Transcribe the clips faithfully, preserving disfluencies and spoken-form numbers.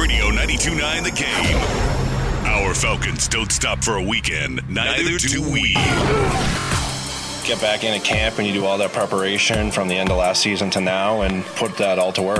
Radio ninety-two point nine The Game. Our Falcons don't stop for a weekend. Neither, Neither do we. Get back into camp and you do all that preparation from the end of last season to now and put that all to work.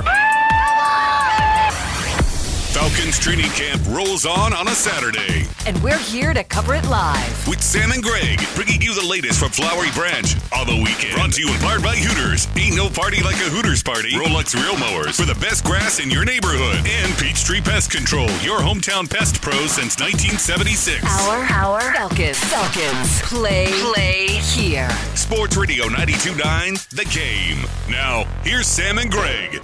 Falcons training camp rolls on on a Saturday. And we're here to cover it live. With Sam and Greg, bringing you the latest from Flowery Branch on the weekend. Brought to you in part by Hooters. Ain't no party like a Hooters party. Rolex Real Mowers for the best grass in your neighborhood. And Peachtree Pest Control, your hometown pest pro since nineteen seventy-six. Our, our Falcons. Falcons. Play, play here. Sports Radio ninety-two point nine The Game. Now, here's Sam and Greg.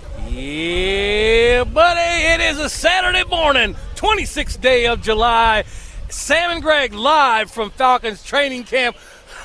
Yeah, buddy, it is a Saturday morning, twenty-sixth day of July. Sam and Greg live from Falcons training camp.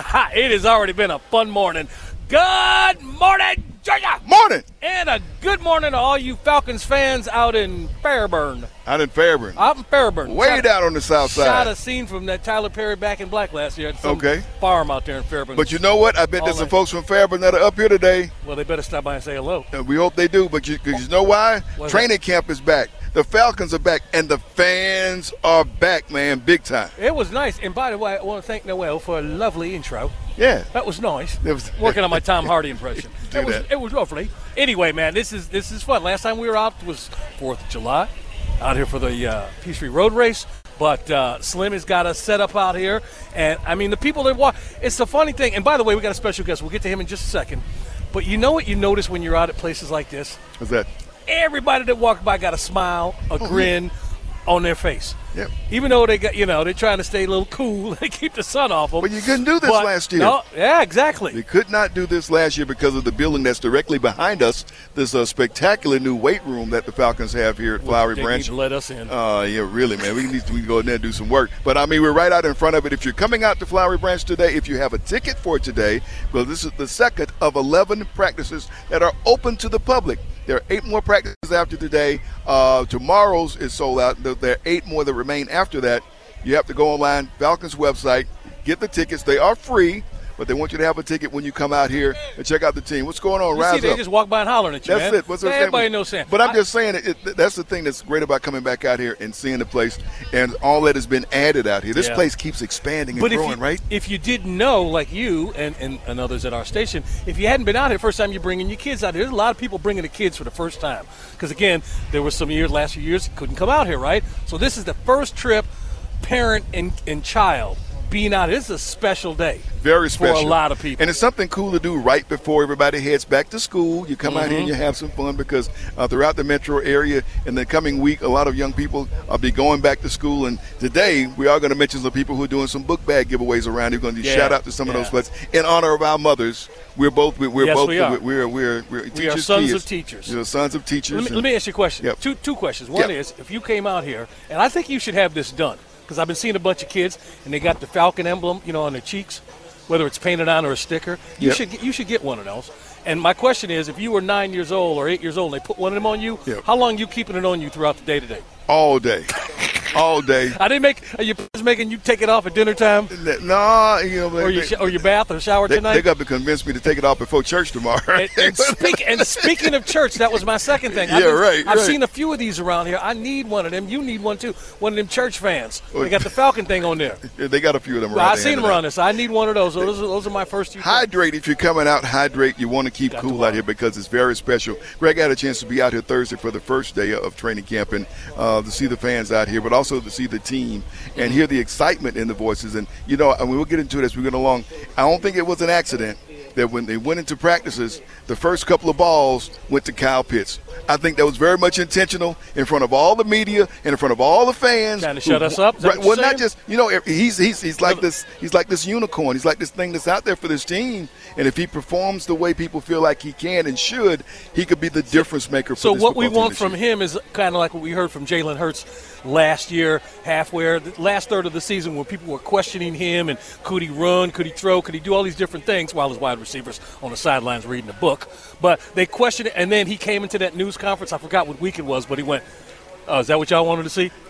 It has already been a fun morning. Good morning, Georgia. Morning. And a good morning to all you Falcons fans out in Fairburn. Out in Fairburn. Out in Fairburn. Way shot, down on the south side. Shot a scene from that Tyler Perry Back in Black last year at some okay. farm out there in Fairburn. But you know what? I bet there's some folks from Fairburn that are up here today. Well, they better stop by and say hello. And we hope they do. But you, cause you know why? What's Training that? camp is back. The Falcons are back, and the fans are back, man, big time. It was nice. And by the way, I want to thank Noel for a lovely intro. Yeah. That was nice. It was, Working on my Tom Hardy impression. Do it was that. it was lovely. Anyway, man, this is this is fun. Last time we were out was fourth of July, out here for the uh, Peachtree Road Race. But uh, Slim has got us set up out here. And, I mean, the people that walk, it's the funny thing. And, by the way, we got a special guest. We'll get to him in just a second. But you know what you notice when you're out at places like this? What's that? Everybody that walked by got a smile, a oh, grin yeah. on their face. Yep. Even though they got, you know, they're trying to stay a little cool, they keep the sun off them. But you couldn't do this but, last year. No, yeah, exactly. You could not do this last year because of the building that's directly behind us. This uh, spectacular new weight room that the Falcons have here at Flowery they Branch. Need to let us in. Uh, yeah, really, man. We need to we go in there and do some work. But, I mean, we're right out in front of it. If you're coming out to Flowery Branch today, if you have a ticket for today, well, this is the second of eleven practices that are open to the public. There are eight more practices after today. Uh, tomorrow's is sold out. There are eight more that remain after that. You have to go online, Falcons website, get the tickets. They are free, but they want you to have a ticket when you come out here and check out the team. What's going on? You Rise see, they up. just walk by and hollering at you, That's man. it. What's yeah, that everybody knows Sam. But I'm I, just saying, it, it, that's the thing that's great about coming back out here and seeing the place and all that has been added out here. This yeah. place keeps expanding and but growing, if you, right? If you didn't know, like you and, and, and others at our station, if you hadn't been out here, first time you're bringing your kids out here, there's a lot of people bringing the kids for the first time. Because, again, there were some years, last few years, couldn't come out here, right? So this is the first trip, parent and, and child being out. This is a special day. Very special. For a lot of people. And it's something cool to do right before everybody heads back to school. You come mm-hmm. out here and you have some fun because uh, throughout the metro area in the coming week, a lot of young people will be going back to school. And today we are going to mention some people who are doing some book bag giveaways around. We're going to do yeah. shout out to some yeah. of those places in honor of our mothers. We're both we're, we're yes, both we are. we're we're, we're teachers. We are sons kids. of teachers. You know, sons of teachers. Let me, and, let me ask you a question. Yep. Two two questions. One yep. is, if you came out here, and I think you should have this done, because I've been seeing a bunch of kids and they got the Falcon emblem, you know, on their cheeks, whether it's painted on or a sticker. You yep. should get, you should get one of those. And my question is, if you were nine years old or eight years old and they put one of them on you, yep. how long are you keeping it on you throughout the day today? All day. All day. I didn't make. Are you making you take it off at dinner time? No, you know, or, they, your, sh- or your bath or shower they, tonight? They got to convince me to take it off before church tomorrow. and, and, speak, and speaking of church, that was my second thing. Yeah, I've been, right. I've right. seen a few of these around here. I need one of them. You need one too. One of them church fans. They got the Falcon thing on there. Yeah, they got a few of them around. Well, I've seen them around this. I need one of those. So those, are, those are my first two. Hydrate if you're coming out. Hydrate. You want to keep got cool to out here because it's very special. Greg had a chance to be out here Thursday for the first day of training camp and uh, to see the fans out here, but also to see the team and hear the excitement in the voices. And, you know, I mean, we'll get into it as we go along. I don't think it was an accident that when they went into practices, the first couple of balls went to Kyle Pitts. I think that was very much intentional in front of all the media and in front of all the fans. Trying to shut us up? Is that Right, what well, you're not saying? just, you know, he's he's he's like this he's like this unicorn. He's like this thing that's out there for this team. And if he performs the way people feel like he can and should, he could be the difference maker for So this what we football team want this from year. him is kind of like what we heard from Jalen Hurts last year, halfway, the last third of the season, where people were questioning him and could he run, could he throw, could he do all these different things while his wide receivers on the sidelines reading a book. But they questioned it, and then he came into that news conference. I forgot what week it was, but he went, oh, is that what y'all wanted to see?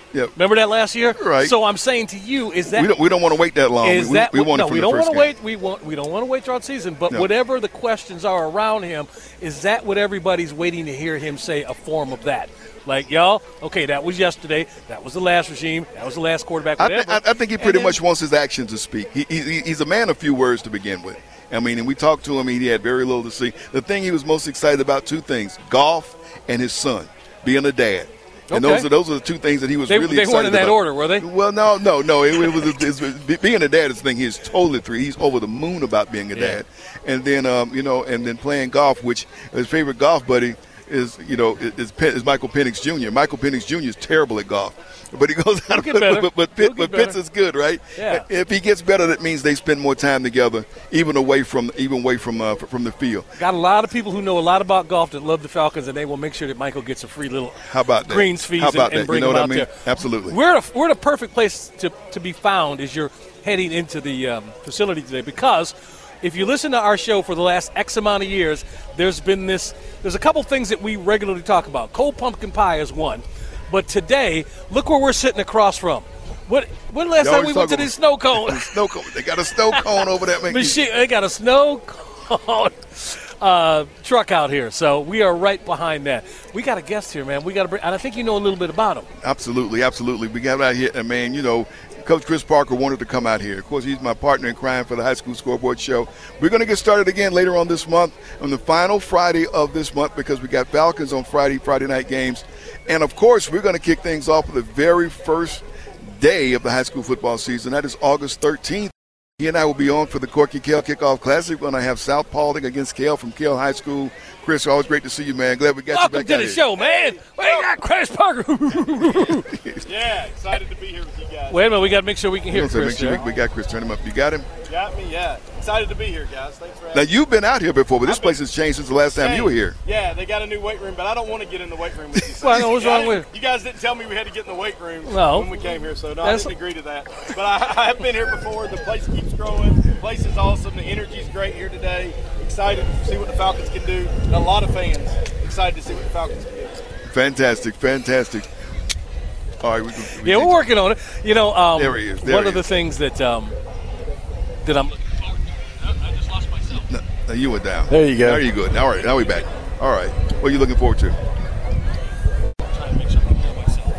Yep. Remember that last year? Right. So I'm saying to you, is that we don't we don't want to wait that long. is we, that we, we want no? it from We the don't first want to game. wait. We want we don't want to wait throughout the season. But No. whatever the questions are around him, is that what everybody's waiting to hear him say? A form of that, like y'all. Okay, that was yesterday. That was the last regime. That was the last quarterback. I, Whatever. th- I, I think he pretty And much then- wants his actions to speak. He, he, he's a man of few words to begin with. I mean, and we talked to him. He had very little to say. The thing he was most excited about, two things: golf and his son, being a dad. And Okay. those are those are the two things that he was They- really they excited weren't in that about. order, were they? Well, no, no, no. It, it was it's, being a dad is the thing. He's totally three. He's over the moon about being a Yeah. dad. And then, um, you know, and then playing golf, which his favorite golf buddy is, you know, is, is Michael Penix Junior Michael Penix Junior is terrible at golf, but he goes out. He'll get better. But but, He'll Pitt, get but Pitts better. is good, right? Yeah. If he gets better, that means they spend more time together, even away from even away from uh, from the field. Got a lot of people who know a lot about golf that love the Falcons, and they will make sure that Michael gets a free little How about that? greens fees How about and, and that? bring You know him what I out mean? there. Absolutely. We're at a, we're at a perfect place to, to be found as you're heading into the um, facility today, because if you listen to our show for the last X amount of years, there's been this, there's a couple things that we regularly talk about. Cold pumpkin pie is one. But today, look where we're sitting across from. What, when last They time we always went to talk the snow cone? Snow cone. They got a snow cone over there. Machine, they got a snow cone uh, truck out here, so we are right behind that. We got a guest here, man. We got to bring, and I think you know a little bit about him. Absolutely, absolutely. We got out here, and man, you know, Coach Chris Parker wanted to come out here. Of course, he's my partner in crime for the High School Scoreboard Show. We're going to get started again later on this month, on the final Friday of this month, because we got Falcons on Friday, Friday night games. And, of course, we're going to kick things off with the very first day of the high school football season. That is August thirteenth. He and I will be on for the Corky Kell Kickoff Classic. We're going to have South Paulding against Kell from Kell High School. Chris, always great to see you, man. Glad we got Welcome you back to out the here. show, man. We got Chris Parker. Yeah, excited to be here with you guys. Wait a minute, we got to make sure we can hear You know, so Chris. make sure there. we, we got Chris. Turn him up. You got him? Got me, yeah. Excited to be here, guys. Thanks for Now, having me. you've been out here before, but this I've been- place has changed since the last time you were here. Yeah, they got a new weight room, but I don't want to get in the weight room with you. So Well, what's I wrong didn't- with- You guys didn't tell me we had to get in the weight room No. when we came here, so no, That's- I didn't agree to that. But I, I have been here before. The place keeps growing. The place is awesome. The energy's great here today. Excited to see what the Falcons can do. And a lot of fans excited to see what the Falcons can do. Fantastic, fantastic. All right, we, we, Yeah, we're working on it. You know, um, There he is, there one he of the is. things that um, that I'm. I just lost myself. No, no, you were down. There you go. There you go. All right, now we back. All right, what are you looking forward to? Trying to make sure I can hear myself.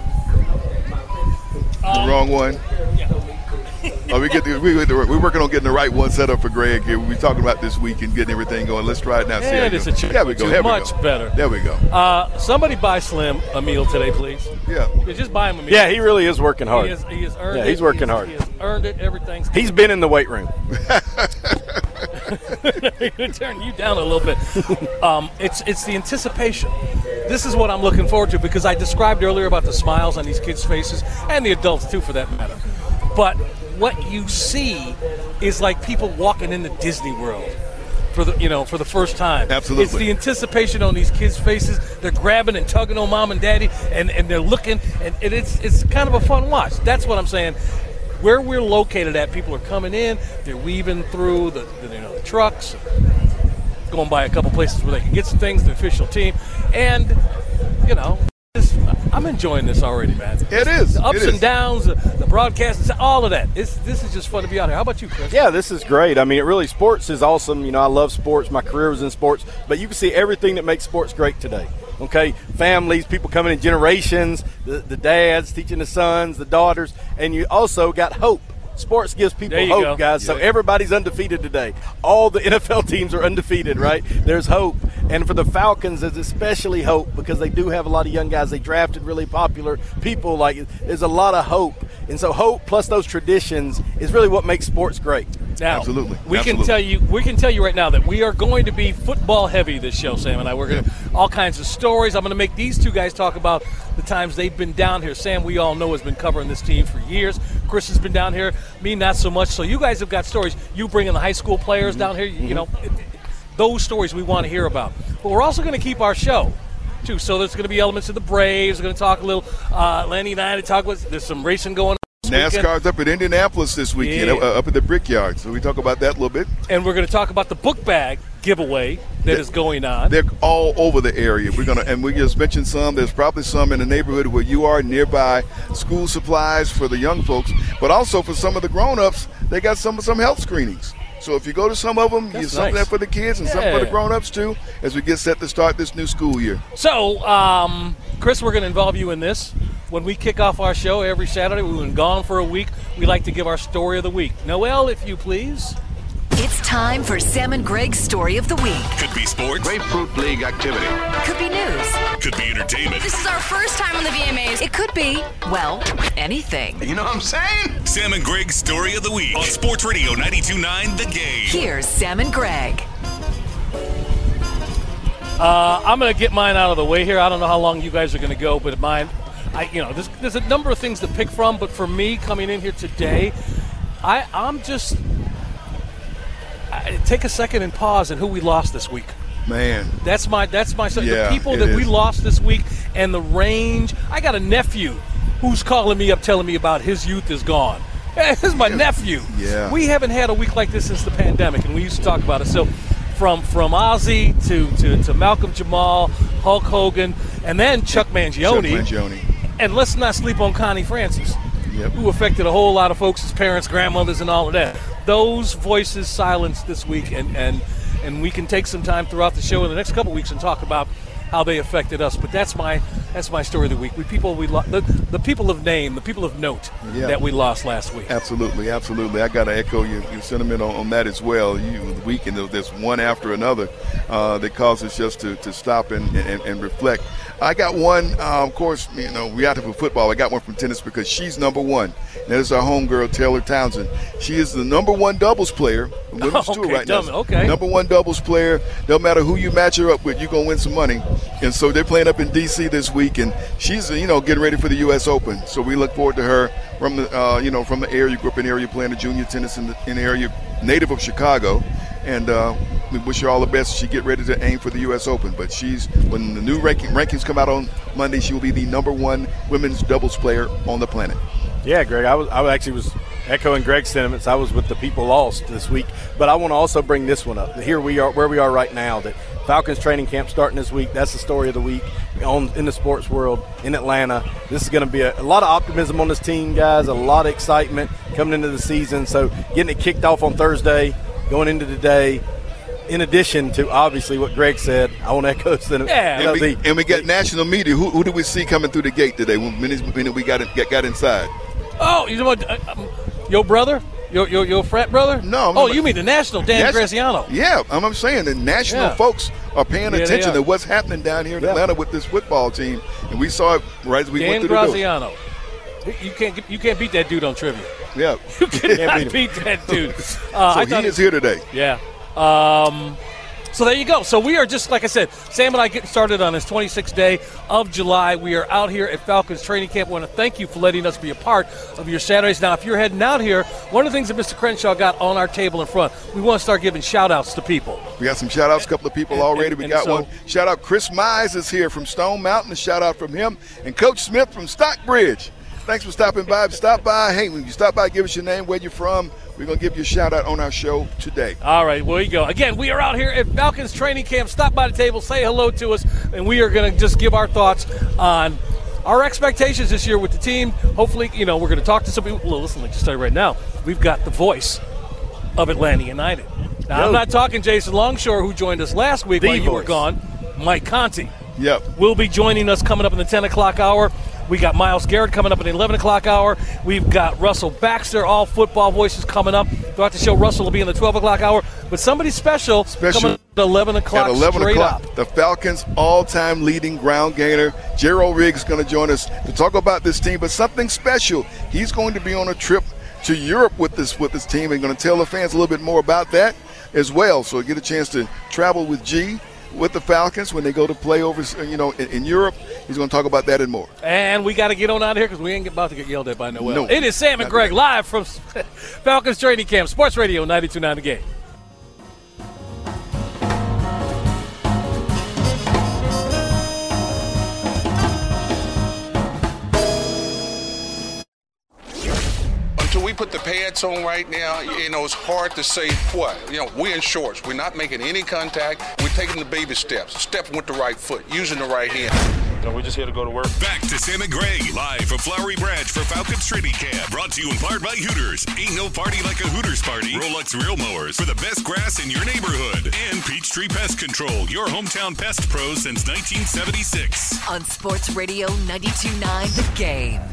The wrong one. Oh, we get the, we, we're working on getting the right one set up for Greg here. We'll be talking about this week and getting everything going. Let's try it now. See how Yeah, it it's goes. a chick There we go. too. There we Much go. better. There we go. Uh, somebody buy Slim a meal today, please. Yeah. Yeah, just buy him a meal. Yeah, he really is working He hard. has, he has earned Yeah, it. he's working He has- hard. He has earned it. Everything's. He's been in the weight room. Turn you down a little bit. Um, it's it's the anticipation. This is what I'm looking forward to, because I described earlier about the smiles on these kids' faces, and the adults too, for that matter. But what you see is like people walking into Disney World for the you know for the first time. Absolutely. It's the anticipation on these kids' faces. They're grabbing and tugging on mom and daddy, and, and they're looking, and, and it's it's kind of a fun watch. That's what I'm saying. Where we're located at, people are coming in, they're weaving through the, the you know the trucks, going by a couple places where they can get some things, the official team, and you know, this, I'm enjoying this already, man. It is. The ups It is. and downs, the, the broadcast, all of that. It's, this is just fun to be out here. How about you, Chris? Yeah, this is great. I mean, it really, sports is awesome. You know, I love sports. My career was in sports. But you can see everything that makes sports great today. Okay? Families, people coming in generations, the, the dads teaching the sons, the daughters. And you also got hope. Sports gives people There you hope, go. guys. So everybody's undefeated today. All the N F L teams are undefeated, right? There's hope. And for the Falcons, there's especially hope because they do have a lot of young guys. They drafted really popular people. Like, there's a lot of hope. And so hope plus those traditions is really what makes sports great. Now, Absolutely. we Absolutely. can tell you we can tell you right now that we are going to be football heavy this show, Sam and I. We're going to all kinds of stories. I'm going to make these two guys talk about the times they've been down here. Sam, we all know, has been covering this team for years. Chris has been down here. Me, not so much. So you guys have got stories. You bringing the high school players down here. You, you know, it, it, those stories we want to hear about. But we're also going to keep our show too. So there's going to be elements of the Braves. We're going to talk a little. Uh, Lanny and I to talk with. There's some racing going on. weekend. NASCAR's up at Indianapolis this weekend, Yeah. uh, up at the Brickyard. So we talk about that a little bit. And we're going to talk about the book bag giveaway that is going on. They're all over the area. We're gonna, and we just mentioned some. There's probably some in the neighborhood where you are, nearby. School supplies for the young folks, but also for some of the grown-ups, they got some some health screenings. So if you go to some of them, That's you something nice. there for the kids and something for Yeah. the grown-ups too, as we get set to start this new school year. So, um, Chris, we're going to involve you in this. When we kick off our show every Saturday, we've been gone for a week. We like to give our story of the week. Noelle, if you please. It's time for Sam and Greg's Story of the Week. Could be sports. Grapefruit League activity. Could be news. Could be entertainment. This is our first time on the V M As. It could be, well, anything. You know what I'm saying? Sam and Greg's Story of the Week on Sports Radio ninety-two point nine The Game. Here's Sam and Greg. Uh, I'm going to get mine out of the way here. I don't know how long you guys are going to go, but mine, I, you know, there's, there's a number of things to pick from. But for me, coming in here today, I, I'm just I, take a second and pause at who we lost this week. Man, That's my that's my Yeah, the people it that we is. lost this week and the range. I got a nephew who's calling me up, telling me about his youth is gone. Hey, this is my nephew. Yeah. We haven't had a week like this since the pandemic, and we used to talk about it. So, from from Ozzy to to, to Malcolm Jamal, Hulk Hogan, and then Chuck Mangione. Chuck Mangione. And let's not sleep on Connie Francis, Yep. who affected a whole lot of folks' parents, grandmothers, and all of that. Those voices silenced this week, and, and, and we can take some time throughout the show in the next couple weeks and talk about how they affected us. But that's my that's my story of the week. We people we lo- the, the people of name, the people of note Yeah. that we lost last week. Absolutely, absolutely. I got to echo your, your sentiment on, on that as well. You, the weekend, there's one after another uh, that causes us to, to stop and, and, and reflect. I got one, uh, of course, you know, we out for football. I got one from tennis because she's number one. And that is our homegirl, Taylor Townsend. She is the number one doubles player in women's Okay, tour right dumb- now. okay. Number one doubles player. No matter who you match her up with, you're going to win some money. And so they're playing up in D C this week, and she's, you know, getting ready for the U S Open. So we look forward to her from the, uh, you know, from the area, grew up in the area playing the junior tennis in the, in the area, native of Chicago. And uh, we wish her all the best. She get ready to aim for the U S Open. But she's, when the new ranking, rankings come out on Monday, she will be the number one women's doubles player on the planet. Yeah, Greg, I was I actually was echoing Greg's sentiments. I was with the people lost this week, but I want to also bring this one up. Here we are, where we are right now. That Falcons training camp starting this week. That's the story of the week on in the sports world in Atlanta. This is going to be a, a lot of optimism on this team, guys. A lot of excitement coming into the season. So getting it kicked off on Thursday, going into today. In addition to obviously what Greg said, I want to echo the, Yeah. you know, And we, the, and we got national media. Who, who did we see coming through the gate today when, when we got, in, got got inside? Oh, you know what? Uh, um, your brother? Your, your your frat brother? No, Oh, no, you mean the national Dan Nas- Graziano? Yeah, I'm, I'm saying the national Yeah. folks are paying Yeah, they attention are. to what's happening down here in Yeah. Atlanta with this football team, and we saw it right as we Dan went through the door. Graziano. You can't get- you can't beat that dude on trivia. Yeah, You cannot beat him. beat that dude. Uh, so I he thought is it- here today. Yeah. Um, so there you go. So we are just, like I said, Sam and I getting started on this twenty-sixth day of July. We are out here at Falcons training camp. I want to thank you for letting us be a part of your Saturdays. Now, if you're heading out here, one of the things that Mister Crenshaw got on our table in front, we want to start giving shout-outs to people. We got some shout-outs, a couple of people And- already. and- we and got so- one. Shout-out Chris Mize is here from Stone Mountain. A shout-out from him. And Coach Smith from Stockbridge. Thanks for stopping by. Stop by. Hey, when you stop by, give us your name, where you're from. We're going to give you a shout-out on our show today. All right, well, there you go. Again, we are out here at Falcons training camp. Stop by the table, say hello to us, and we are going to just give our thoughts on our expectations this year with the team. Hopefully, you know, we're going to talk to some people. Well, listen, like just tell you right now, we've got the voice of Atlanta United. Now, Yo. I'm not talking Jason Longshore, who joined us last week The while you were voice. gone. Mike Conti Yep. will be joining us coming up in the ten o'clock hour. We got Myles Garrett coming up in the eleven o'clock hour. We've got Russell Baxter, all football voices coming up. Throughout the show, Russell will be in the twelve o'clock hour. But somebody special, Special. coming at eleven o'clock At eleven straight o'clock, up. the Falcons' all-time leading ground gainer, Gerald Riggs, is going to join us to talk about this team, but something special. He's going to be on a trip to Europe with this with this team and going to tell the fans a little bit more about that as well. So get a chance to travel with G with the Falcons when they go to play over, you know, in, in Europe. He's going to talk about that and more. And we got to get on out of here because we ain't about to get yelled at by Noel. No. It is Sam and Not Greg today. live from Falcons training camp, Sports Radio ninety-two point nine The Game. put the pads on right now, you know, it's hard to say what. You know, we're in shorts. We're not making any contact. We're taking the baby steps, stepping with the right foot, using the right hand. You know, we're just here to go to work. Back to Sam and Greg, live from Flowery Branch for Falcons Training Camp. Brought to you in part by Hooters. Ain't no party like a Hooters party. Rolex Real Mowers for the best grass in your neighborhood. And Peachtree Pest Control, your hometown pest pros since nineteen seventy-six. On Sports Radio ninety-two point nine The Game.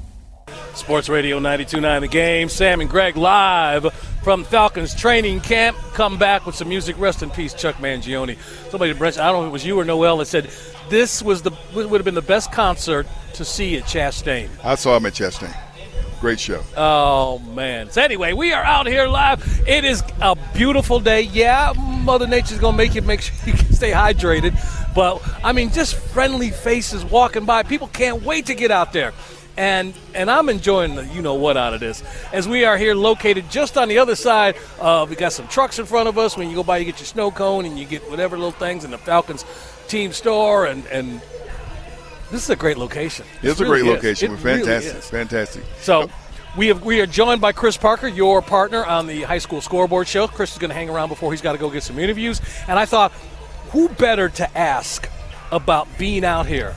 Sports Radio ninety-two point nine The Game. Sam and Greg live from Falcons Training Camp. Come back with some music. Rest in peace, Chuck Mangione. Somebody, I don't know if it was you or Noel, that said this was the would have been the best concert to see at Chastain. I saw him at Chastain. Great show. Oh, man. So anyway, we are out here live. It is a beautiful day. Yeah, Mother Nature's going to make you make sure you can stay hydrated. But, I mean, just friendly faces walking by. People can't wait to get out there. And and I'm enjoying the you-know-what out of this. As we are here located just on the other side, uh, we got some trucks in front of us. When you go by, you get your snow cone and you get whatever little things in the Falcons team store. And, and this is a great location. It's it a really great is. location. It We're fantastic. Really is. Fantastic. So we have we are joined by Chris Parker, your partner on the High School Scoreboard Show. Chris is going to hang around before he's got to go get some interviews. And I thought, who better to ask about being out here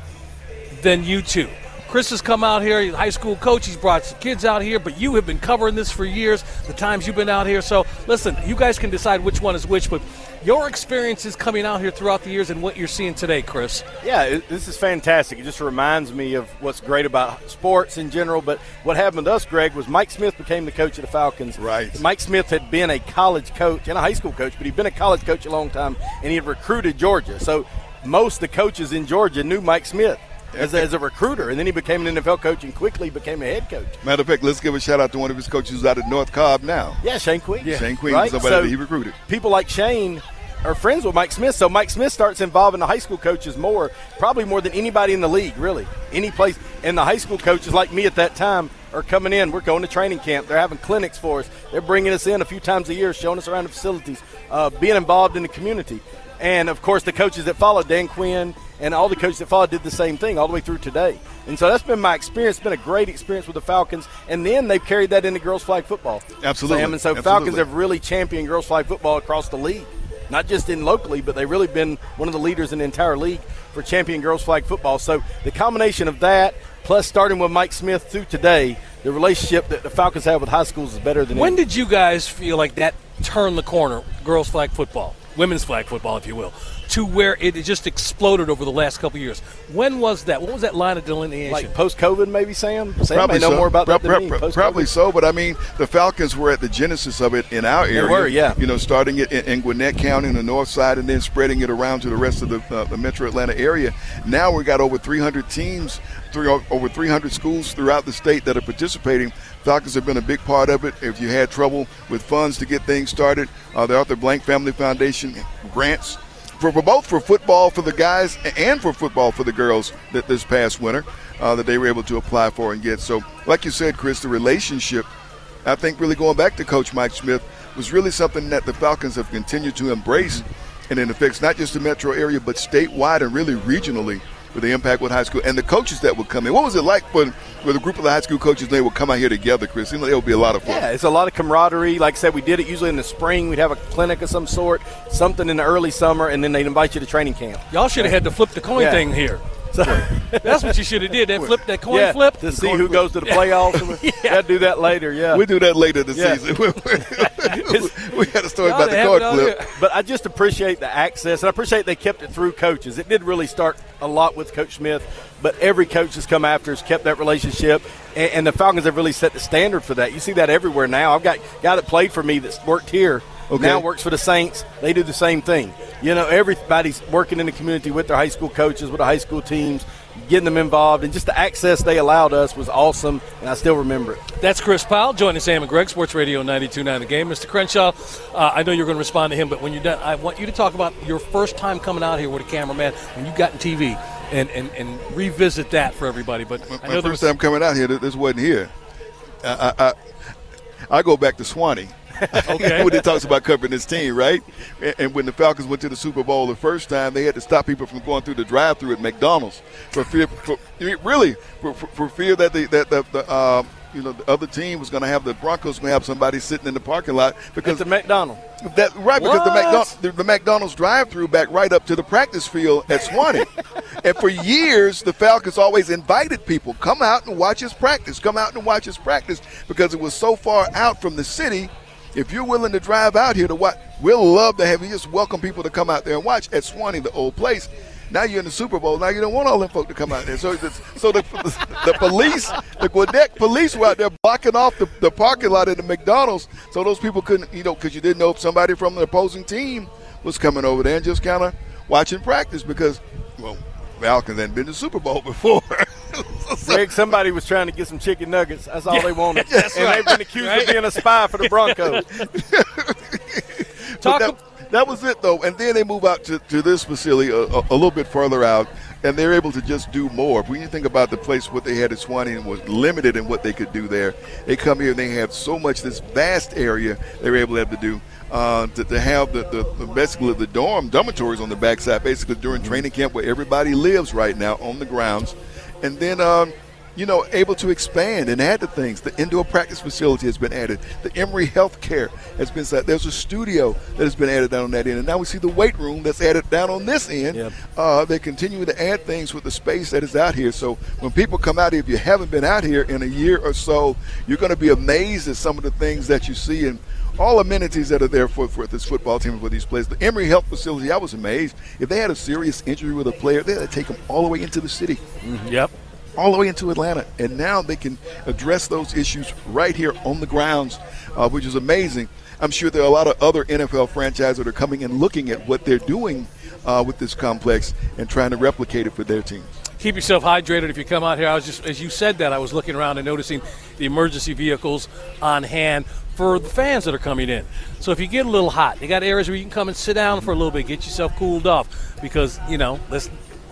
than you two? Chris has come out here. He's a high school coach. He's brought some kids out here, but you have been covering this for years, the times you've been out here. So, listen, you guys can decide which one is which, but your experiences coming out here throughout the years and what you're seeing today, Chris. Yeah, it, this is fantastic. It just reminds me of what's great about sports in general. But what happened to us, Greg, was Mike Smith became the coach of the Falcons. Right. Mike Smith had been a college coach and a high school coach, but he'd been a college coach a long time, and he had recruited Georgia. So most of the coaches in Georgia knew Mike Smith as a, as a recruiter, and then he became an N F L coach and quickly became a head coach. Matter of fact, let's give a shout-out to one of his coaches who's out at North Cobb now. Yeah, Shane Queen. Yeah. Shane Queen, right? somebody so that he recruited. People like Shane are friends with Mike Smith, so Mike Smith starts involving the high school coaches more, probably more than anybody in the league, really. Any place. And the high school coaches like me at that time are coming in. We're going to training camp. They're having clinics for us. They're bringing us in a few times a year, showing us around the facilities, uh, being involved in the community. And, of course, the coaches that followed, Dan Quinn, and all the coaches that followed did the same thing all the way through today. And so that's been my experience. It's been a great experience with the Falcons. And then they've carried that into girls flag football. Absolutely. Sam. And so Absolutely. Falcons have really championed girls flag football across the league. Not just in locally, but they've really been one of the leaders in the entire league for champion girls flag football. So the combination of that, plus starting with Mike Smith through today, the relationship that the Falcons have with high schools is better than When any. did you guys feel like that turned the corner, girls flag football, women's flag football, if you will, to where it just exploded over the last couple of years? When was that? What was that line of delineation? Like post-COVID, maybe, Sam? Sam Probably may know so. more about Pro- that than pro- me. pro- Post-COVID. Probably so, but I mean, the Falcons were at the genesis of it in our area. were, yeah. You know, starting it in, in Gwinnett County on the north side and then spreading it around to the rest of the, uh, the metro Atlanta area. Now we got over three hundred teams, three, over three hundred schools throughout the state that are participating. Falcons have been a big part of it. If you had trouble with funds to get things started, uh, the Arthur Blank Family Foundation grants for, for both for football for the guys and for football for the girls that this past winter uh, that they were able to apply for and get. So, like you said, Chris, the relationship, I think really going back to Coach Mike Smith, was really something that the Falcons have continued to embrace, and it affects not just the metro area but statewide and really regionally with the impact with high school and the coaches that would come in. What was it like for, for the group of the high school coaches, they would come out here together, Chris? It seemed like it would be a lot of fun. Yeah, it's a lot of camaraderie. Like I said, we did it usually in the spring. We'd have a clinic of some sort, something in the early summer, and then they'd invite you to training camp. Y'all should have had the flip the coin Yeah. thing here. So, that's what you should have did. That flip, that coin yeah, flip. to see who goes to the playoffs. Yeah. Got to do that later, yeah. We do that later this Yeah. season. We had a story Y'all about the have coin it out flip. here. But I just appreciate the access, and I appreciate they kept it through coaches. It did really start a lot with Coach Smith, but every coach that's come after has kept that relationship, and, and the Falcons have really set the standard for that. You see that everywhere now. I've got a guy that played for me that's worked here, Okay. now works for the Saints. They do the same thing. You know, everybody's working in the community with their high school coaches, with the high school teams, getting them involved, and just the access they allowed us was awesome, and I still remember it. That's Chris Powell joining Sam and Greg, Sports Radio ninety-two point nine The Game. Mister Crenshaw, uh, I know you're going to respond to him, but when you're done, I want you to talk about your first time coming out here with a cameraman when you got in T V and, and, and revisit that for everybody. But My, I my know there first was, time coming out here, th- this wasn't here. I, I, I, I go back to Swanee. Okay. When it talks about covering this team, right? And, and when the Falcons went to the Super Bowl the first time, they had to stop people from going through the drive-through at McDonald's for fear, for, really, for, for, for fear that the that the, the uh, you know, the other team was going to have the Broncos going to have somebody sitting in the parking lot because the McDonald's. That right What? because the McDonald's, the, the McDonald's drive-through back right up to the practice field at Swanee. And for years, the Falcons always invited people, come out and watch us practice, come out and watch us practice, because it was so far out from the city. If you're willing to drive out here to watch, we'll love to have you. Just welcome people to come out there and watch at Swanee, the old place. Now you're in the Super Bowl. Now you don't want all them folk to come out there. So, the, so the, the police, the Gwinnett police were out there blocking off the, the parking lot at the McDonald's, so those people couldn't, you know, because you didn't know if somebody from the opposing team was coming over there and just kind of watching practice because, well, Falcons hadn't been to the Super Bowl before. so, Greg, somebody was trying to get some chicken nuggets. That's all yeah, they wanted. That's and right. they've been accused right? of being a spy for the Broncos. Talk that, that was it, though. And then they move out to, to this facility a, a, a little bit further out, and they're able to just do more. When you think about the place, what they had at Swanee and was limited in what they could do there, they come here and they have so much, this vast area they were able to have to do. Uh, to, to have the, the, the basically the dorm dormitories on the backside, basically during training camp where everybody lives right now on the grounds, and then um, you know, able to expand and add the things. The indoor practice facility has been added. The Emory Healthcare has been set. There's a studio that has been added down on that end, and now we see the weight room that's added down on this end. Yep. Uh, they continue to add things with the space that is out here. So when people come out here, if you haven't been out here in a year or so, you're going to be amazed at some of the things that you see and all amenities that are there for, for this football team and for these players. The Emory Health Facility, I was amazed. If they had a serious injury with a player, they had to take them all the way into the city. Mm-hmm. Yep. All the way into Atlanta. And now they can address those issues right here on the grounds, uh, which is amazing. I'm sure there are a lot of other N F L franchises that are coming and looking at what they're doing uh, with this complex and trying to replicate it for their teams. Keep yourself hydrated if you come out here. I was just, as you said that, I was looking around and noticing the emergency vehicles on hand for the fans that are coming in. So if you get a little hot, you got areas where you can come and sit down for a little bit, get yourself cooled off, because, you know, let's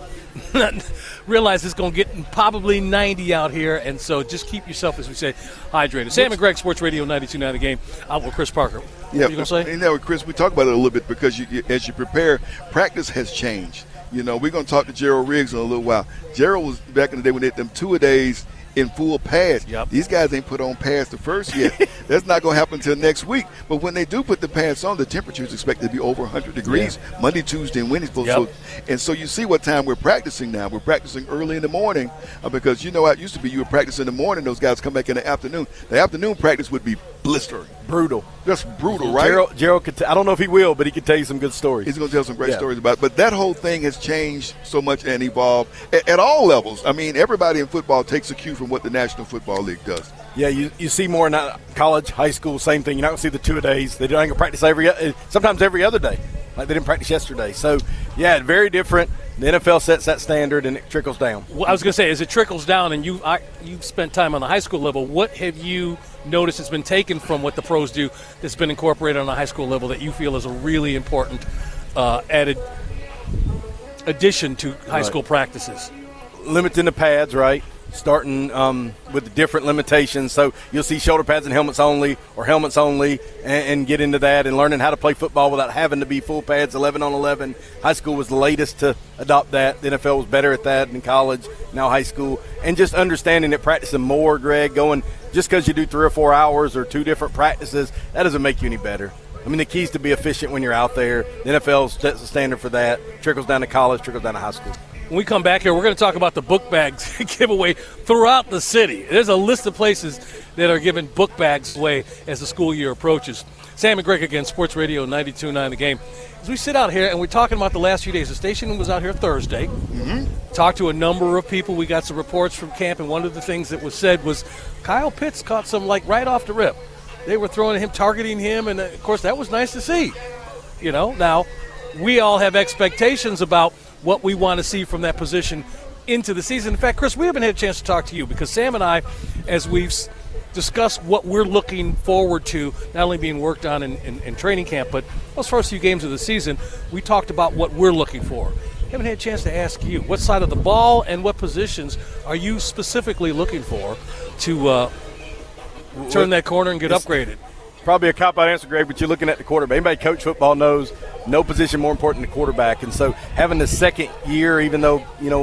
realize it's going to get probably ninety out here, and so just keep yourself, as we say, hydrated. Sam and Greg, Sports Radio ninety-two point nine The Game, out with Chris Parker. Yeah, what you going to say? You know, Chris, we talked about it a little bit because you, you, as you prepare, practice has changed. You know, we're going to talk to Gerald Riggs in a little while. Gerald was back in the day when they had them two-a-days in full pads. Yep. These guys ain't put on pads the first yet. That's not going to happen until next week. But when they do put the pads on, the temperature is expected to be over one hundred degrees yeah. Monday, Tuesday, and Wednesday. Yep. So, and so you see what time we're practicing now. We're practicing early in the morning uh, because, you know, how it used to be you would practice in the morning. Those guys come back in the afternoon. The afternoon practice would be blistering. Brutal. That's brutal, right? Gerald, Gerald could t- I don't know if he will, but he can tell you some good stories. He's going to tell some great yeah. stories about it. But that whole thing has changed so much and evolved at, at all levels. I mean, everybody in football takes a cue from what the National Football League does. Yeah, you, you see more in college, high school, same thing. You're not going to see the two-a-days. They don't practice every sometimes every other day, like they didn't practice yesterday. So, yeah, very different. The N F L sets that standard, and it trickles down. Well, I was going to say, as it trickles down, and you I, you've spent time on the high school level, what have you noticed has been taken from what the pros do that's been incorporated on the high school level that you feel is a really important uh, added addition to high right. school practices? Limiting the pads, right? Starting um, with the different limitations. So you'll see shoulder pads and helmets only or helmets only and, and get into that and learning how to play football without having to be full pads, eleven on eleven. High school was the latest to adopt that. The N F L was better at that in college, now high school. And just understanding that practicing more, Greg, going just because you do three or four hours or two different practices, that doesn't make you any better. I mean, the key is to be efficient when you're out there. The N F L sets the standard for that. Trickles down to college, trickles down to high school. When we come back here, we're going to talk about the book bags giveaway throughout the city. There's a list of places that are giving book bags away as the school year approaches. Sam and Greg again, Sports Radio ninety-two point nine The Game. As we sit out here and we're talking about the last few days, the station was out here Thursday. Mm-hmm. Talked to a number of people. We got some reports from camp, and one of the things that was said was Kyle Pitts caught some, like, right off the rip. They were throwing at him, targeting him, and, of course, that was nice to see. You know, now, we all have expectations about what we want to see from that position into the season. In fact, Chris, we haven't had a chance to talk to you because Sam and I, as we've discussed what we're looking forward to, not only being worked on in, in, in training camp, but those first few games of the season, we talked about what we're looking for. Haven't had a chance to ask you, what side of the ball and what positions are you specifically looking for to uh, turn that corner and get it's upgraded? Probably a cop-out answer, Greg, but you're looking at the quarterback. Anybody coach football knows no position more important than the quarterback. And so having the second year, even though, you know,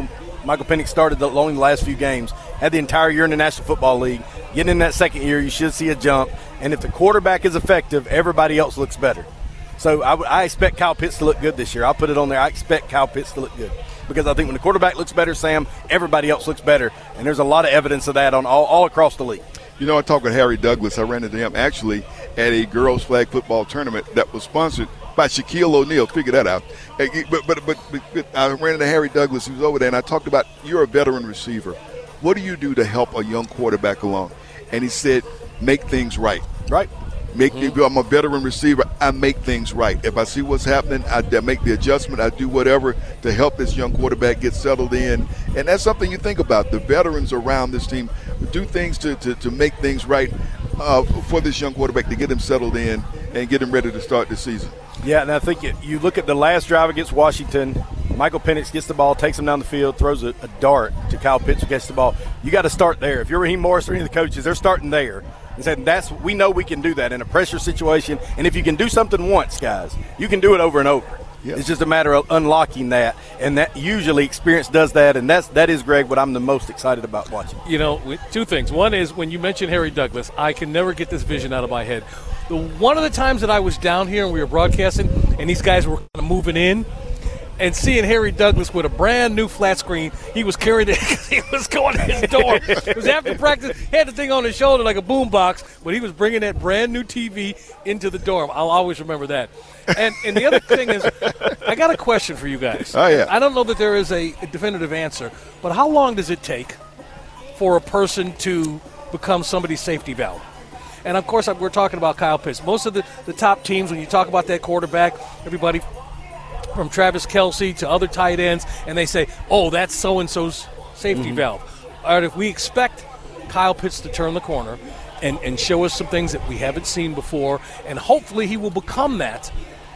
Michael Penix started the, only the last few games, had the entire year in the National Football League. Getting in that second year, you should see a jump. And if the quarterback is effective, everybody else looks better. So I, I expect Kyle Pitts to look good this year. I'll put it on there. I expect Kyle Pitts to look good. Because I think when the quarterback looks better, Sam, everybody else looks better. And there's a lot of evidence of that on all, all across the league. You know, I talked with Harry Douglas. I ran into him actually at a girls' flag football tournament that was sponsored by Shaquille O'Neal. Figure that out. But, but, but, but I ran into Harry Douglas. He was over there, and I talked about, you're a veteran receiver. What do you do to help a young quarterback along? And he said, make things right. Right. Make mm-hmm. I'm a veteran receiver. I make things right. If I see what's happening, I make the adjustment. I do whatever to help this young quarterback get settled in. And that's something you think about. The veterans around this team do things to, to, to make things right uh, for this young quarterback to get him settled in and get him ready to start the season. Yeah, and I think it, you look at the last drive against Washington, Michael Penix gets the ball, takes him down the field, throws a, a dart to Kyle Pitts who gets the ball. You got to start there. If you're Raheem Morris or any of the coaches, they're starting there. And said that's we know we can do that in a pressure situation. And if you can do something once, guys, you can do it over and over. Yep. It's just a matter of unlocking that, and that usually experience does that, and that's that is, Greg, what I'm the most excited about watching. You know, two things. One is when you mention Harry Douglas, I can never get this vision out of my head. The one of the times that I was down here and we were broadcasting, and these guys were kind of moving in, and seeing Harry Douglas with a brand new flat screen, he was carrying it because he was going to his dorm. It was after practice. He had the thing on his shoulder like a boom box, but he was bringing that brand new T V into the dorm. I'll always remember that. And and the other thing is, I got a question for you guys. Oh, yeah. I don't know that there is a, a definitive answer, but how long does it take for a person to become somebody's safety valve? And, of course, we're talking about Kyle Pitts. Most of the, the top teams, when you talk about that quarterback, everybody – from Travis Kelce to other tight ends, and they say, oh, that's so-and-so's safety mm-hmm. valve. All right, if we expect Kyle Pitts to turn the corner and, and show us some things that we haven't seen before, and hopefully he will become that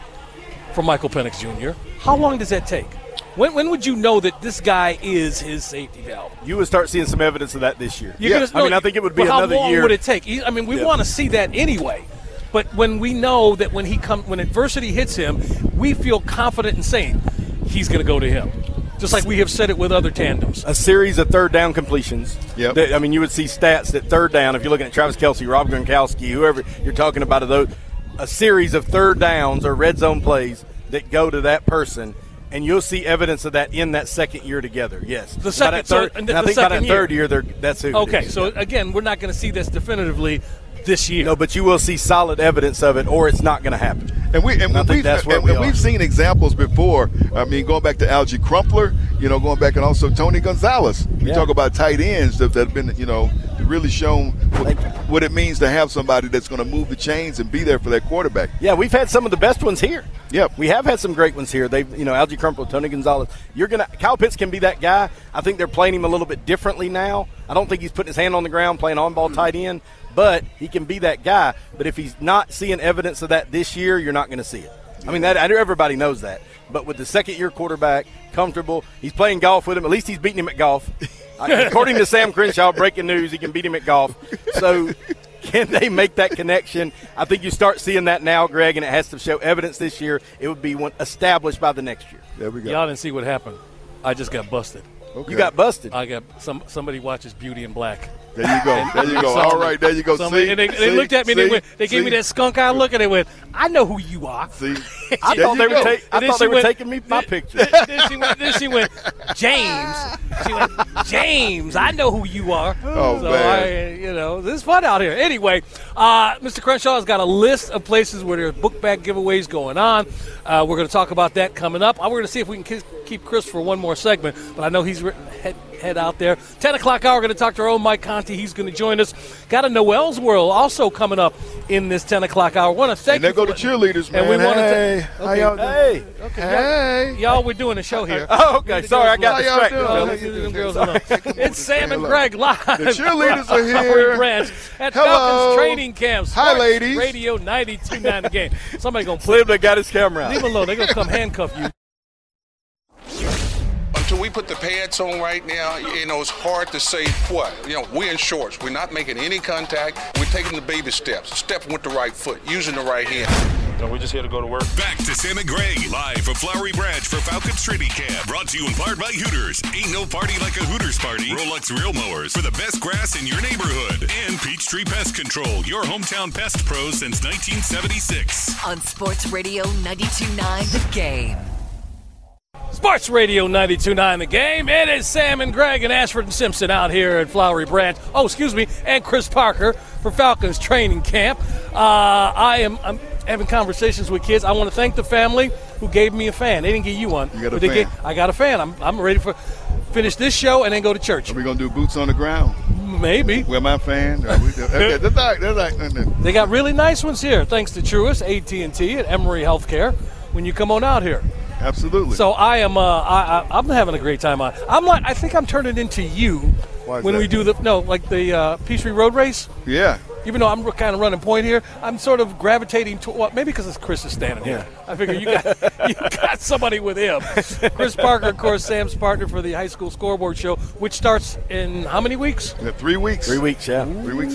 for Michael Penix Junior, how long does that take? When, when would you know that this guy is his safety valve? You would start seeing some evidence of that this year. You're yeah. gonna, no, I mean, I think it would be How another long year. would it take? I mean, we yeah. want to see that anyway. But when we know that when he come, when adversity hits him, we feel confident in saying he's going to go to him, just like we have said it with other tandems. A series of third down completions. Yep. That, I mean, you would see stats that third down, if you're looking at Travis Kelce, Rob Gronkowski, whoever you're talking about, of those, a series of third downs or red zone plays that go to that person. And you'll see evidence of that in that second year together. Yes, the second, third, so, and the, I the think by that year. third year, they're, that's who. Okay, so again, we're not going to see this definitively this year. No, but you will see solid evidence of it, or it's not going to happen. And we and, and we've, that's where and, we and are. we've seen examples before. I mean, going back to Algie Crumpler, you know, going back and also Tony Gonzalez. We yeah. talk about tight ends that, that have been, you know, really shown what, what it means to have somebody that's going to move the chains and be there for that quarterback. Yeah, we've had some of the best ones here. Yep. We have had some great ones here. They've, you know, Algie Crumpler, Tony Gonzalez. You're going to – Kyle Pitts can be that guy. I think they're playing him a little bit differently now. I don't think he's putting his hand on the ground playing on-ball tight end, but he can be that guy. But if he's not seeing evidence of that this year, you're not going to see it. I mean, that I know everybody knows that. But with the second-year quarterback, comfortable, he's playing golf with him. At least he's beating him at golf. According to Sam Crenshaw, breaking news, he can beat him at golf. So can they make that connection? I think you start seeing that now, Greg, and it has to show evidence this year. It would be one established by the next year. There we go. Y'all didn't see what happened. I just got busted. Okay. You got busted. I got some. Somebody watches Beauty in Black. There you go. And, there you go. All right, there you go. Somebody, see, and they, see, they looked at me. See, and they went. They see. gave me that skunk eye look, and they went, "I know who you are." See, I there thought you they were, go. ta- I thought they were went, taking me my picture. Then, then she went. Then she went. James. She went. James, I know who you are. Oh so man. I, you know, this is fun out here. Anyway, uh, Mister Crenshaw has got a list of places where there's book bag giveaways going on. Uh, we're going to talk about that coming up. We're going to see if we can keep Chris for one more segment, but I know he's written head, head out there. ten o'clock hour, we're going to talk to our own Mike Conti. He's going to join us. Got a Noel's World also coming up in this ten o'clock hour. Want to thank and there you. go the cheerleaders, man. And we hey, want to how okay. y'all doing? Hey. Okay, Hey. y'all, y'all, we're doing a show here. Oh, okay. Sorry, I got How y'all distracted. doing? Well, them girls know. It's Sam and Greg live. The cheerleaders are Flowery here. Branch at Hello. Falcons training camps. Hi, ladies. Radio ninety-two point nine the game. Somebody gonna Slim that got his camera out. leave them alone. They're gonna come handcuff you. Until we put the pads on right now, you know, it's hard to say what. You know, we're in shorts. We're not making any contact. We're taking the baby steps, stepping with the right foot, using the right hand. You know, we're just here to go to work. Back to Sam and Greg, live from Flowery Branch for Falcons Training Camp. Brought to you in part by Hooters. Ain't no party like a Hooters party. Rolex Real Mowers for the best grass in your neighborhood. And Peachtree Pest Control, your hometown pest pro since nineteen seventy-six. On Sports Radio ninety-two point nine The Game. Sports Radio ninety-two point nine The Game. It is Sam and Greg and Ashford and Simpson out here at Flowery Branch. Oh, excuse me, and Chris Parker for Falcons Training Camp. Uh, I am I'm having conversations with kids. I want to thank the family who gave me a fan. They didn't give you one. You got a but they fan. Gave, I got a fan. I'm I'm ready for finish this show and then go to church. Are we gonna do boots on the ground? Maybe. We're my fan. Are we, okay, that's all right, that's all right. They got really nice ones here, thanks to Truist, A T and T, and Emory Healthcare. When you come on out here. Absolutely. So I am. Uh, I, I, I'm having a great time. I'm like. I think I'm turning into you Why is when that? we do the no, like the uh, Peachtree Road Race. Yeah. Even though I'm kind of running point here, I'm sort of gravitating to well, maybe because it's Chris is standing here. I figure you got you got somebody with him. Chris Parker, of course, Sam's partner for the High School Scoreboard Show, which starts in how many weeks? Yeah, three weeks. Three weeks, yeah. Three weeks.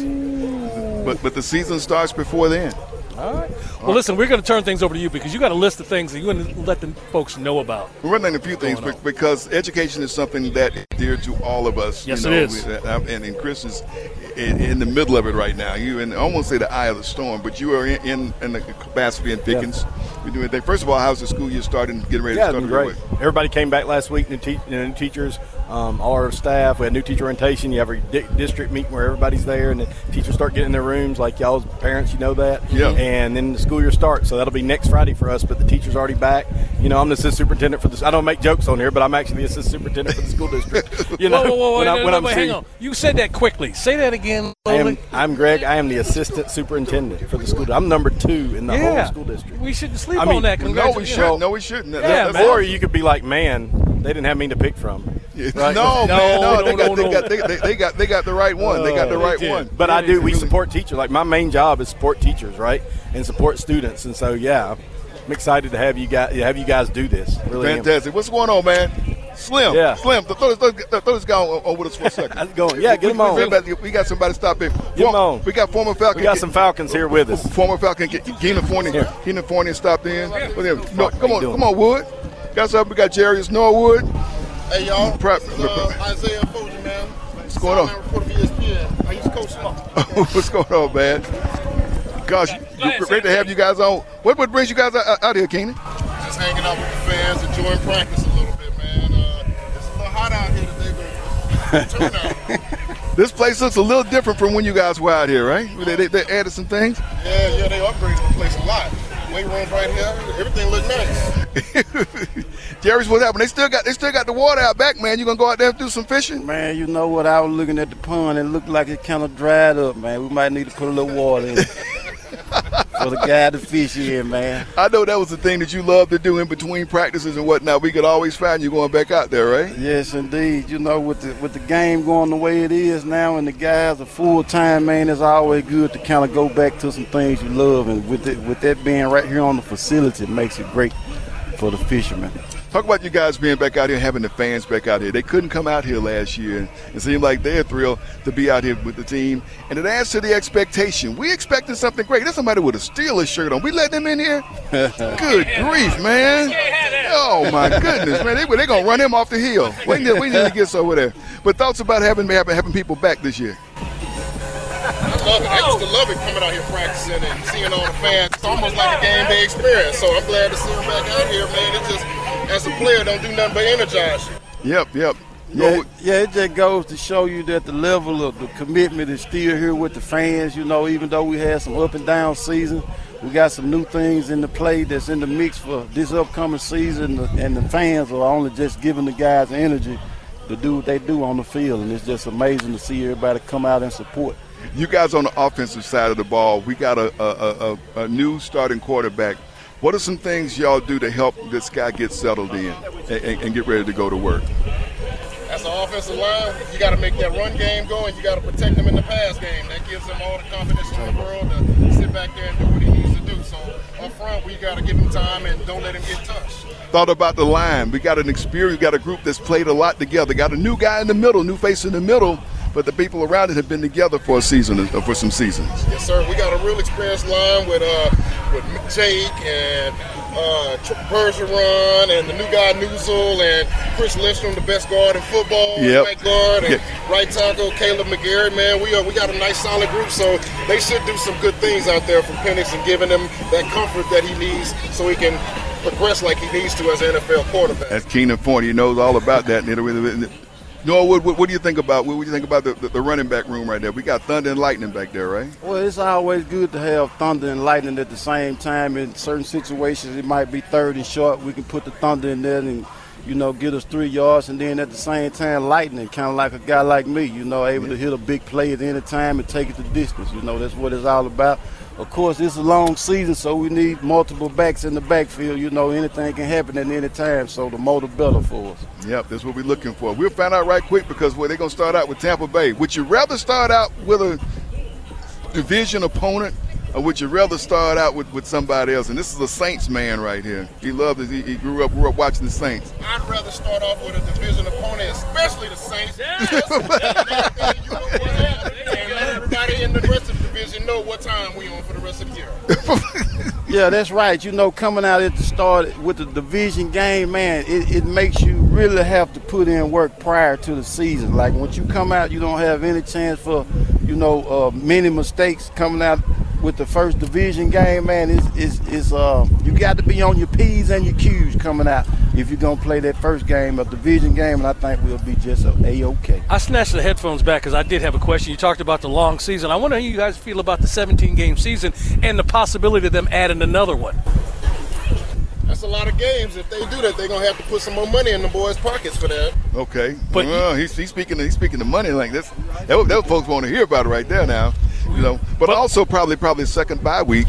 But but the season starts before then. All right. Well, listen, we're going to turn things over to you because you got a list of things that you're going to let the folks know about. We're running a few things be- because education is something that is dear to all of us. Yes, you know, it is. We, uh, and, and Chris is in, in the middle of it right now. You in I won't say the eye of the storm, but you are in, in, in the capacity in Pickens. Yeah. You're doing things. First of all, how's the school year starting? Getting ready yeah, to start? Great. Everybody came back last week. New, te- new teachers, um, all our staff. We had new teacher orientation. You have a di- district meeting where everybody's there, and the teachers start getting in their rooms. Like y'all's parents, you know that. Yeah. And then the school year starts, so that'll be next Friday for us. But the teacher's already back. You know, I'm the assistant superintendent for this. I don't make jokes on here, but I'm actually the assistant superintendent for the school district. You know, whoa, whoa, whoa, when no, I, no, when no, I'm wait, hang seeing- on. You said that quickly. Say that again. I am, I'm Greg. I am the assistant superintendent for the school. I'm number two in the Yeah. whole school district. We shouldn't sleep I mean, on that. No, we Congratulations. shouldn't. No, we shouldn't. That- Yeah, that's man. Or you could be like, man, they didn't have me to pick from. Right? Right? No, No, man, no, no, they, no, got, no. they, got, they, they, they got they got the right one. They got the they right did. one. But I Yeah, do. We really. support teachers. Like my main job is support teachers, right, and support students. And so, yeah, I'm excited to have you guys have you guys do this. Really, am. Fantastic. What's going on, man? Slim. Yeah. Slim. Throw this, throw this guy on, on with us for a second. How's it going? Yeah, get him we, on. We, we got somebody stop in. Get him on. We got former Falcon. We got some Falcons here with us. Former Falcon, Keenan Fournier. Keenan Fournier stopped in. No, come on, doing? come on, Wood. Got something. We got Jarius Noah Wood. Hey, y'all. Prep. This is, uh, Isaiah Foger, man. What's going on? Reporter for E S P N. I used to coach Smoke. What's going on, man? Gosh, you- great to have you guys on. What what brings you guys out, out here, Keenan? Just hanging out with the fans, enjoying practice a little bit, man. Uh, it's a little hot out here today, but turnout. This place looks a little different from when you guys were out here, right? They, they, they added some things. Yeah, yeah, they upgraded the place a lot. Weight rooms right here, everything look nice. Jerry's, what happened? They still got they still got the water out back, man. You gonna go out there and do some fishing? Man, you know what? I was looking at the pond and it looked like it kind of dried up, man. We might need to put a little water in it for the guy to fish in, man. I know that was the thing that you love to do in between practices and whatnot. We could always find you going back out there, right? Yes, indeed. You know, with the with the game going the way it is now and the guys are full-time, man, it's always good to kind of go back to some things you love. And with it, with that being right here on the facility, it makes it great for the fishermen. Talk about you guys being back out here and having the fans back out here. They couldn't come out here last year, and it seemed like they're thrilled to be out here with the team. And it adds to the expectation. We expected something great. There's somebody with a Steelers shirt on. We let them in here? Good grief, man. Oh, my goodness, man. They're they going to run him off the hill. We need, we need to get over there. But thoughts about having, having, having people back this year? I love it. I used to love it coming out here practicing and seeing all the fans. It's almost like a game day experience. So I'm glad to see them back out here, man. It just, as a player, don't do nothing but energize you. Yep, yep. Yeah, yeah, it just goes to show you that the level of the commitment is still here with the fans. You know, even though we had some up and down season, we got some new things in the play that's in the mix for this upcoming season, and the fans are only just giving the guys energy to do what they do on the field, and it's just amazing to see everybody come out and support. You guys on the offensive side of the ball, we got a, a, a, a new starting quarterback. What are some things y'all do to help this guy get settled in and, and, and get ready to go to work? As an offensive line, you got to make that run game go, and you got to protect them in the pass game. That gives him all the confidence in the world to sit back there and do what he needs to do. So up front, we got to give him time and don't let him get touched. Thought about the line. We got an experience, got a group that's played a lot together. Got a new guy in the middle, new face in the middle. but the people around it have been together for a season, or for some seasons. Yes, sir. We got a real experienced line with uh, with Jake and uh, Bergeron and the new guy Newsel and Chris Lindstrom, the best guard in football, yep. right guard, and yep. right tackle Caleb McGarrett. Man, we uh, we got a nice solid group, so they should do some good things out there for Penix and giving him that comfort that he needs so he can progress like he needs to as an N F L quarterback. That's Keenan Point. He knows all about that. Noah, what, what, what do you think about what do you think about the, the, the running back room right there? We got Thunder and Lightning back there, right? Well, it's always good to have Thunder and Lightning at the same time. In certain situations, it might be third and short. We can put the Thunder in there and, you know, get us three yards. And then at the same time, Lightning, kind of like a guy like me, you know, able yeah. to hit a big play at any time and take it the distance. You know, that's what it's all about. Of course, it's a long season, so we need multiple backs in the backfield. You know, anything can happen at any time, so the more the better for us. Yep, that's what we're looking for. We'll find out right quick because well, they're going to start out with Tampa Bay. Would you rather start out with a division opponent, or would you rather start out with, with somebody else? And this is a Saints man right here. He loved it. He, he grew up grew up watching the Saints. I'd rather start off with a division opponent, especially the Saints. Yes. And let everybody in the rest of the division know what time we on for the rest of the year. Yeah, that's right. You know, coming out at the start with the division game, man, it, it makes you really have to put in work prior to the season. Like, once you come out, you don't have any chance for, you know, uh, many mistakes coming out with the first division game, man. It's, it's, it's, uh, you got to be on your P's and your Q's coming out if you're going to play that first game, a division game, and I think we'll be just A-okay. I snatched the headphones back because I did have a question. You talked about the long season. I wonder how you guys feel about the seventeen-game season and the possibility of them adding another one. That's a lot of games. If they do that, they're gonna have to put some more money in the boys' pockets for that. Okay, but well, he's, he's speaking. He's speaking the money like this. That, that folks want to hear about it right there now, you know. But, but also probably probably second bye week.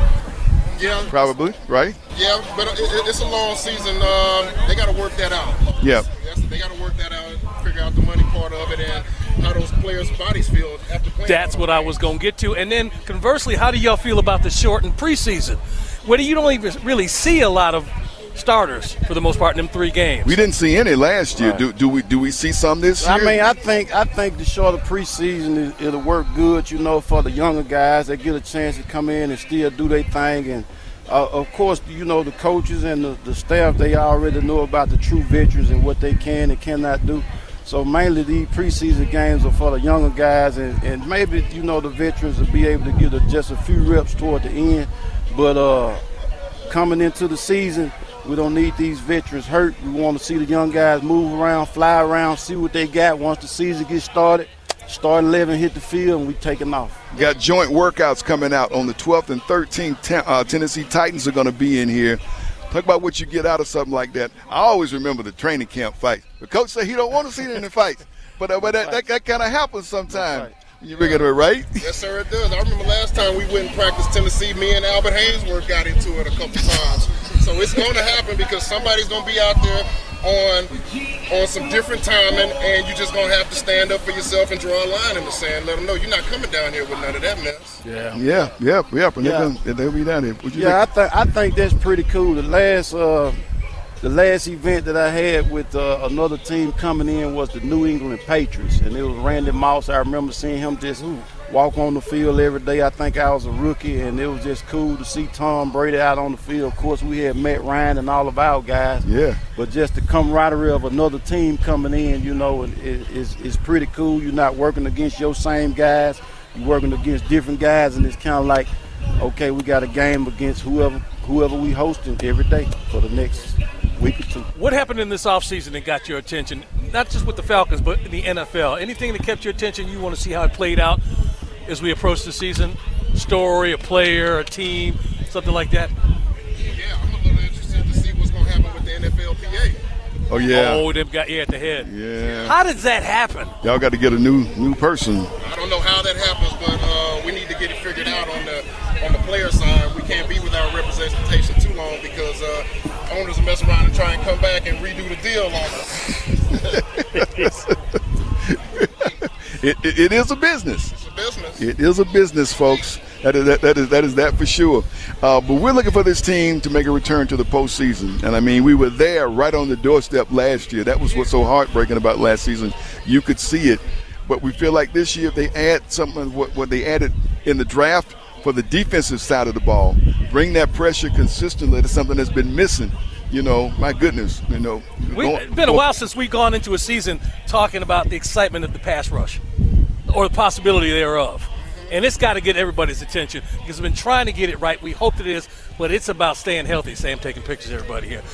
Yeah, probably right. Yeah, but it, it, it's a long season. Um, they got to work that out. Yeah, they got to work that out, figure out the money part of it, and how those players' bodies feel after playing. That's what I was gonna get to. And then conversely, how do y'all feel about the shortened preseason? Where you don't even really see a lot of starters for the most part in them three games. We didn't see any last year. Right. Do, do we do we see some this year? I mean, I think I think the shorter preseason is, it'll work good, you know, for the younger guys. They get a chance to come in and still do their thing. And uh, of course, you know, the coaches and the, the staff, they already know about the true veterans and what they can and cannot do. So mainly these preseason games are for the younger guys, and, and maybe, you know, the veterans will be able to get a, just a few reps toward the end. But uh, coming into the season, we don't need these veterans hurt. We want to see the young guys move around, fly around, see what they got. Once the season gets started, start eleven, hit the field, and we taking off. We got joint workouts coming out on the twelfth and thirteenth. Ten, uh, Tennessee Titans are going to be in here. Talk about what you get out of something like that. I always remember the training camp fight. The coach said he don't want to see any fights, but uh, but that, that, that kind of happens sometimes. You bring it right? Yes, sir, it does. I remember last time we went and practiced Tennessee, me and Albert Haynesworth got into it a couple times. So it's going to happen because somebody's going to be out there on on some different timing, and you're just going to have to stand up for yourself and draw a line in the sand. Let them know you're not coming down here with none of that mess. Yeah, yeah, yeah, yeah. But yeah. They'll, they'll be down here. Yeah, think? I think I think that's pretty cool. The last uh, the last event that I had with uh, another team coming in was the New England Patriots, and it was Randy Moss. I remember seeing him just ooh, walk on the field every day. I think I was a rookie, and it was just cool to see Tom Brady out on the field. Of course, we had Matt Ryan and all of our guys. Yeah. But just the camaraderie of another team coming in, you know, is is pretty cool. You're not working against your same guys. You're working against different guys, and it's kind of like, okay, we got a game against whoever whoever we hosting every day for the next week or two. What happened in this offseason that got your attention, not just with the Falcons, but in the N F L? Anything that kept your attention, you want to see how it played out as we approach the season? Story, a player, a team, something like that? Yeah, I'm a little interested to see what's going to happen with the N F L P A. Oh, yeah. Oh, them got you at the head. Yeah. How does that happen? Y'all got to get a new new person. I don't know how that happens, but uh, we need to get it figured out on the on the player side. We can't be without representation too long because uh, owners will mess around and try and come back and redo the deal on us. it, it, it is a business. It's a business. It is a business, folks. That is that, that is that is that for sure. Uh, but we're looking for this team to make a return to the postseason. And I mean, we were there right on the doorstep last year. That was what's so heartbreaking about last season. You could see it. But we feel like this year if they add something what, what they added in the draft for the defensive side of the ball, bring that pressure consistently. That's something that's been missing. You know, my goodness, you know. We, it's been a while since we've gone into a season talking about the excitement of the pass rush or the possibility thereof. And it's got to get everybody's attention because we've been trying to get it right. We hope it is, but it's about staying healthy. Sam taking pictures of everybody here.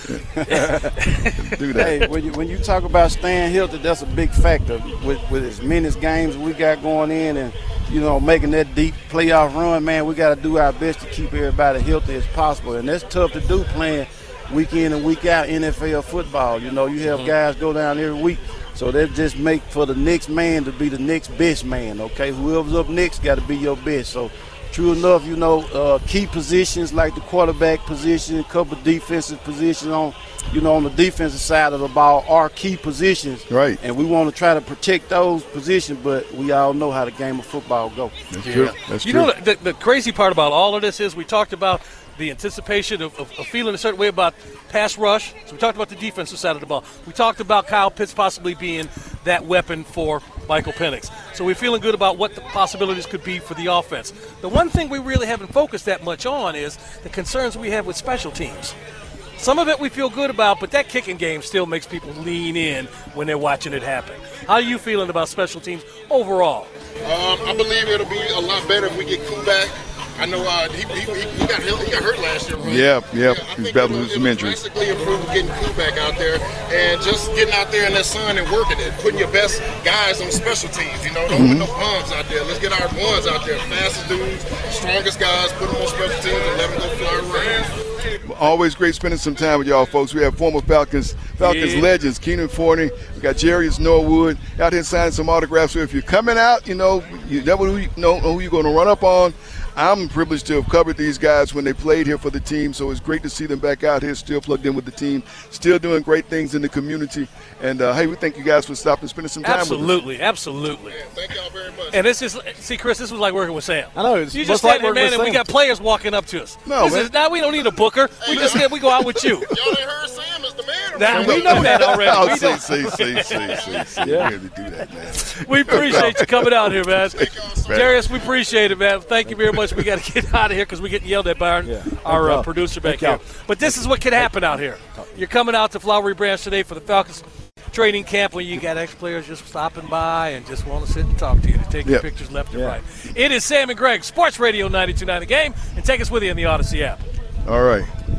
Do that. Hey, when you, when you talk about staying healthy, that's a big factor with, with as many games we got going in and, you know, making that deep playoff run, man, we got to do our best to keep everybody healthy as possible. And that's tough to do playing week in and week out N F L football. You know, you have mm-hmm. guys go down every week. So that just make for the next man to be the next best man, okay? Whoever's up next got to be your best. So true enough, you know, uh, key positions like the quarterback position, a couple of defensive positions on, you know, on the defensive side of the ball are key positions. Right. And we want to try to protect those positions, but we all know how the game of football goes. That's yeah. true. That's you true. know, the, the crazy part about all of this is we talked about the anticipation of, of, of feeling a certain way about pass rush. So we talked about the defensive side of the ball. We talked about Kyle Pitts possibly being that weapon for Michael Penix. So we're feeling good about what the possibilities could be for the offense. The one thing we really haven't focused that much on is the concerns we have with special teams. Some of it we feel good about, but that kicking game still makes people lean in when they're watching it happen. How are you feeling about special teams overall? Um, I believe it'll be a lot better if we get Koo back. I know uh, he, he, he, got, he got hurt last year, right? Yeah, yeah. yeah He's battling some injuries. Basically improved getting Koo back out there and just getting out there in that sun and working it, putting your best guys on special teams. You know, don't mm-hmm. put no bums out there. Let's get our ones out there, fastest dudes, strongest guys, put them on special teams and let them go fly around. Always great spending some time with y'all folks. We have former Falcons Falcons yeah. legends, Keenan Forney. We got Jarius Norwood out here signing some autographs. So if you're coming out, you know, you never know who you're going to run up on. I'm privileged to have covered these guys when they played here for the team, so it's great to see them back out here, still plugged in with the team, still doing great things in the community. And, uh, hey, we thank you guys for stopping and spending some time absolutely, with us. Absolutely, absolutely. Yeah, thank y'all very much. And this is, see, Chris, this was like working with Sam. I know. It's you just like stand there, man, and we got players walking up to us. No, this man. Is, now we don't need a booker. We just we go out with you. Y'all ain't heard Sam is the man. Now, we know that already. Oh, we see, know. see, see, see, see, see. Yeah. You had to do that, man. We appreciate you coming out here, man. Man. Darius, we appreciate it, man. Thank you very much. We got to get out of here because we're getting yelled at by our, Yeah. our uh, you. producer back Thank here. But this is what can happen out here. You're coming out to Flowery Branch today for the Falcons training camp where you got ex-players just stopping by and just want to sit and talk to you, to take your Yep. pictures left and Yeah. right. It is Sam and Greg, Sports Radio ninety-two point nine The Game, and take us with you in the Odyssey app. All right.